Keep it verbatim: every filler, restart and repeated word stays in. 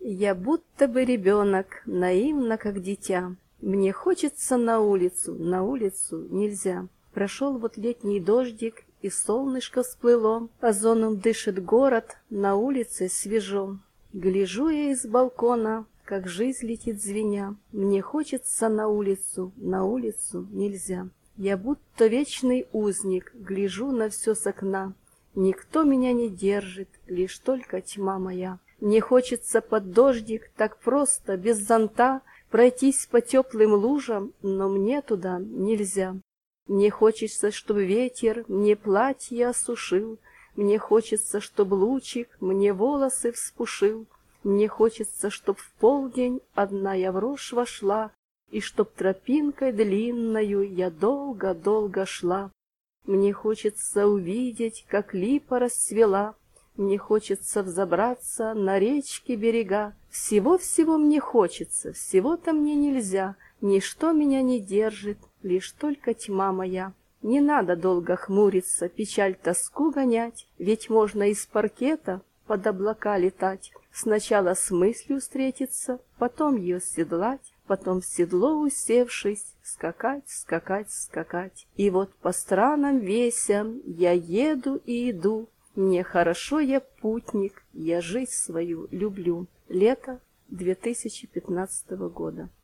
Я будто бы ребенок, наивно, как дитя. Мне хочется на улицу, на улицу нельзя. Прошел вот летний дождик, и солнышко всплыло, озоном дышит город, на улице свежо. Гляжу я из балкона, как жизнь летит звеня. Мне хочется на улицу, на улицу нельзя. Я будто вечный узник, гляжу на все с окна. Никто меня не держит, лишь только тьма моя. Мне хочется под дождик так просто, без зонта, пройтись по теплым лужам, но мне туда нельзя. Мне хочется, чтобы ветер мне платье осушил, мне хочется, чтоб лучик мне волосы вспушил, мне хочется, чтоб в полдень одна я в рожь вошла, и чтоб тропинкой длинною я долго-долго шла. Мне хочется увидеть, как липа расцвела, мне хочется взобраться на речки берега. Всего-всего мне хочется, всего-то мне нельзя, ничто меня не держит, лишь только тьма моя. Не надо долго хмуриться, печаль, тоску гонять, ведь можно из паркета под облака летать. Сначала с мыслью встретиться, потом ее седлать, потом в седло усевшись, скакать, скакать, скакать. И вот по странам весям я еду и иду. Мне хорошо, я путник, я жизнь свою люблю. Лето две тысячи пятнадцатого года.